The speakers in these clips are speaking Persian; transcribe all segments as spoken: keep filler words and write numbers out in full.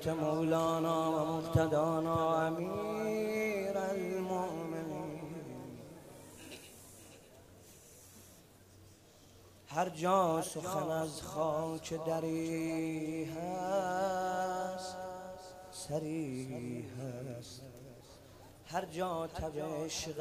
ولایت مولانا و مقتدانا امیر المؤمنین. هر جا سخن از خاک دری هست سری هست، هر جا تب عشق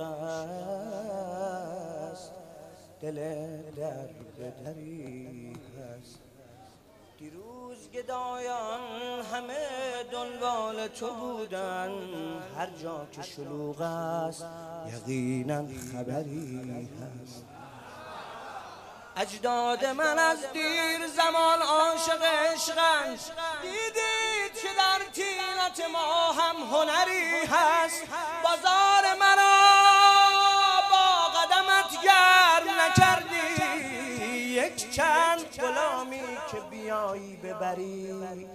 است دل درد دری هست. دیروز گدایان همه دنبال تو بودن، هر جا که شلوغ است یقینا خبری هست. اجداد من از دیر زمان عاشق عشقند، دیدید که در طینت ما هم هنری هست. بازار مرا با قدمت گرم نکردی، یک چند غلامی که بیایی ببری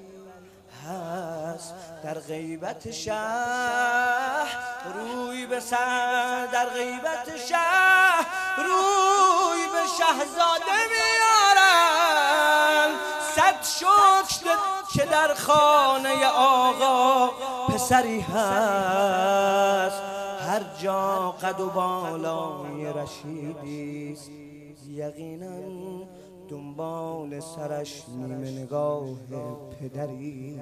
هست. در غیبت شهر روی به سر، در غیبت شهر روی به شهزاده میارن. صد شکر که در خانه آقا پسری هست. هر جا قد و بالای رشیدیست یقینا دنبال سرش نیمه نگاه پدری.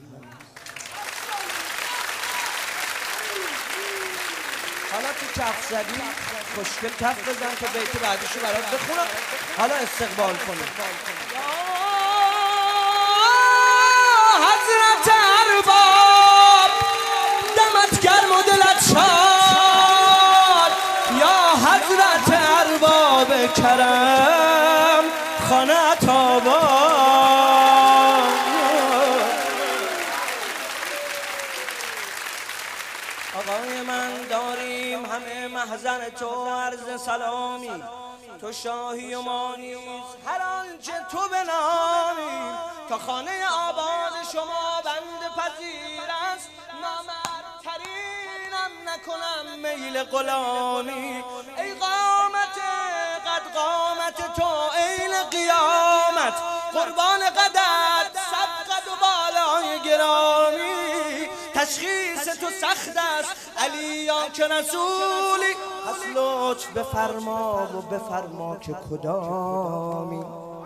حالا تو کف زدی خوشگل کف بزن که بیت بعدیشو برات بخونم، حالا استقبال کنیم. حضرت ارباب دمت گرم و دلت شاد، یا حضرت ارباب کرم خانه‌ات آباد. آقای من داریم همه محضر تو عرض سلامی، تو شاهی و ما نیز هر آنچه تو بنامی. تا خانه آباد شما بند پذیر است، نامردترینم نکنم میل غلامی. ای قامت قد قامت تو عین قیامت، قربان قدت صد قد و بالای گرامی. تشخیص تو سخت است علی یا که رسولی، پس لطف بفرما و بفرما که کدامی.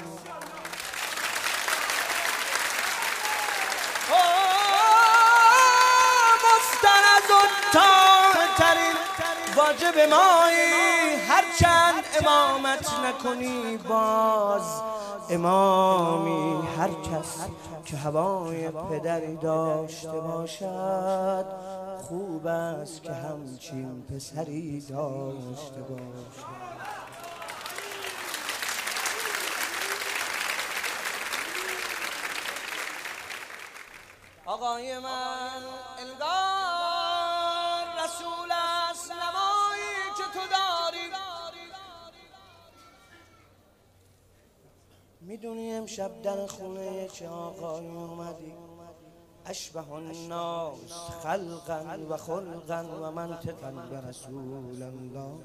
مفترض و تاهترین واجب مایی، هرچند امامت نکنی باز امامی. هر کس که هوای پدری داشته باشد، خوب است که همچین پسری داشته باشد. آقای من انگار رسول است، نمایی که تو داری. میدونی امشب در خونه چه آقایی اومدی؟ اشبه الناس خلقا و خلقا و منطقا به رسول الله.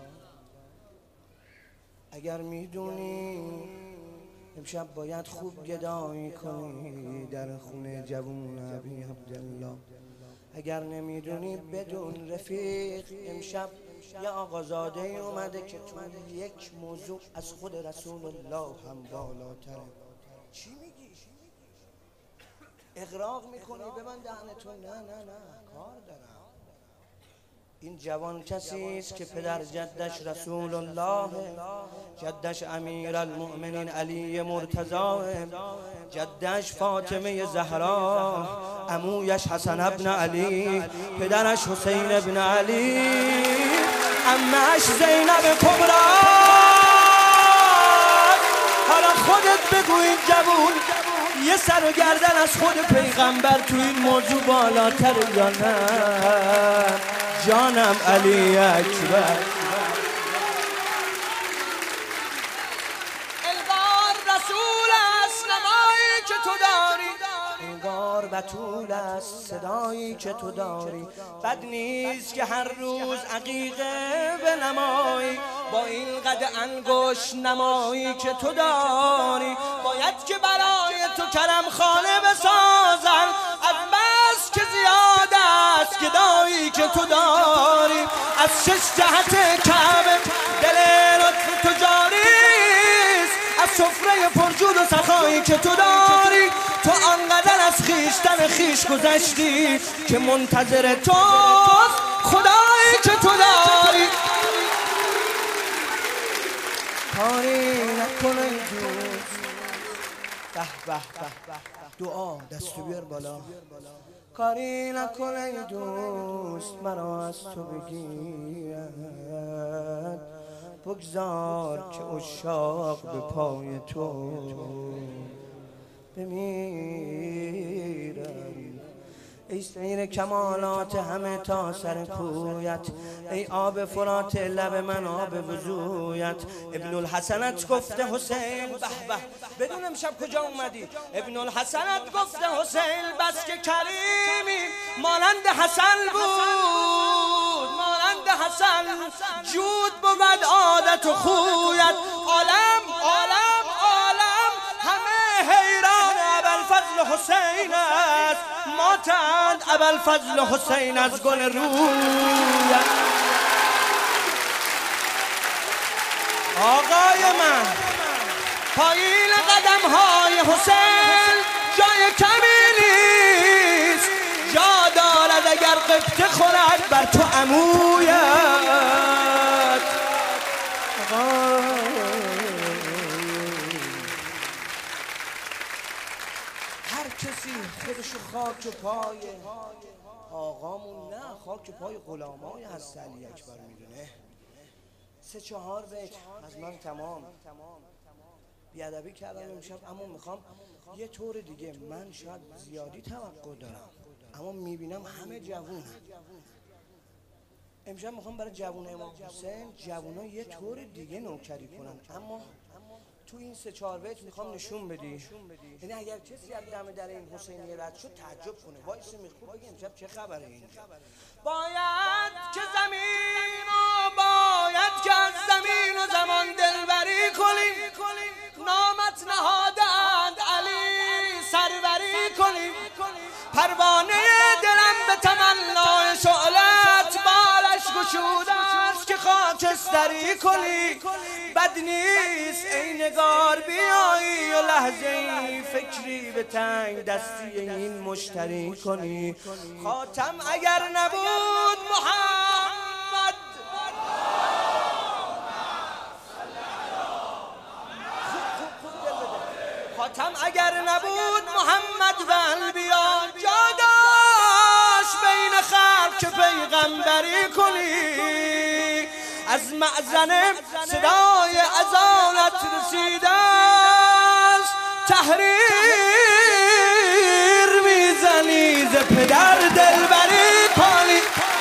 اگر میدونی امشب باید خوب گدایی کنی در خونه جوون ابی عبدالله. اگر نمیدونی بدون رفیق امشب یه آقازاده ای اومده که تو یک موضوع از خود رسول الله هم بالاتره. چی میگی؟ اغراق میکنی؟ ببند دهنتون. نه نه نه کار دارم. این جوان کسی است که پدر جدش رسول الله، جدش امیر المؤمنین علی مرتضی، جدش فاطمه زهرا، عمویش حسن ابن علی، پدرش حسین ابن علی، عمه‌اش زینب کبرا. حالا خودت بگو این جوون یه سر و گردن از خود پیغمبر تو این موضوع بالاتر یا نه؟ جانم علی اکبر. انگار رسول است نمایی که تو داری، انگار بتول است صدایی که تو داری. بد نیست که هر روز عقیقه بنمایی، با این قد انگشت نمایی که تو داری. باید که برای تو کرم خانه بسازن، است که زیاد است گدایی که تو داری، از شش جهت کعبه دل لطف تو جاری است، از سفره پرجود و سخایی که تو داری. تو آنقدر از خیشتن خیش گذشتی که منتظر توست خدایی که تو داری. کاری نکن ای دوست، به به به دعا دستو بیار بالا. کاری نکن ای دوست مرا از تو بگیرد، بگذار که عشاق به پای تو بمیرم. ای سیر کمالات همه تا سر کویت، ای آب فرات لب من آب وضویت. ابن الحسنت گفته حسین به به بدون امشب کجا اومدی. ابن الحسنت گفته حسین بس که کریمی مانند حسن بود، مانند حسن جود بود عادت و خویت. عالم عالم عالم همه حیران ابوالفضل حسین است، ماتند ابوالفضل حسین از گل رویت. آقای من پایین قدم های حسین جای کمی نیست، جا دارد اگر قبطه خورد بر تو عمویت. هر کسی خودشو خاک پای آقامون نه خاک پای غلامای هست علی اکبر میدونه. سه چهار بیت از من تمام. بیادبی کردم امشب اما میخوام یه طور دیگه. من شاید زیادی توقع دارم اما میبینم همه جوون. امشب میخوام برای جوون امام حسین جوونا یه طور دیگه نوکری کنن، اما تو این سه چهار بیت میخوام نشون بدی. یعنی اگر کسی از دم در این حسینیه رد شد تعجب کنه، وایس میخوام بگه امشب چه خبره اینجا. باید که زمین و باید که از زمین و زمان دلبری کنیم، نامت نهادند علی سروری کنیم. پروانه دلم به تمنای شعلت بالش گشوده است که خاکستری کنی. بد نیست ای نگار بیایی و لحظه ای فکری به تنگ دستی این مشتری کنی. خاتم اگر نبود محمد خاتم اگر نبود محمد و انبیا جا داشت بین خلق که پیغمبری کنی. از مأذن صدای اذانت رسیده است، تحریر میزنی ز پدر دلبری کنی.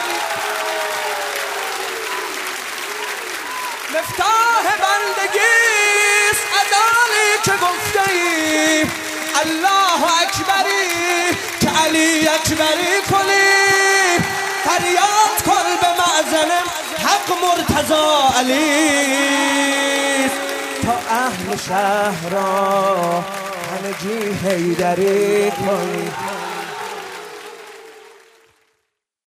مفتاح بندگیست اذانی که گفته ای الله اکبری که علی اکبری کنی. فریاد کن به مأذن حق مرتضی علی تا اهل شهر را همگی حیدری کنی.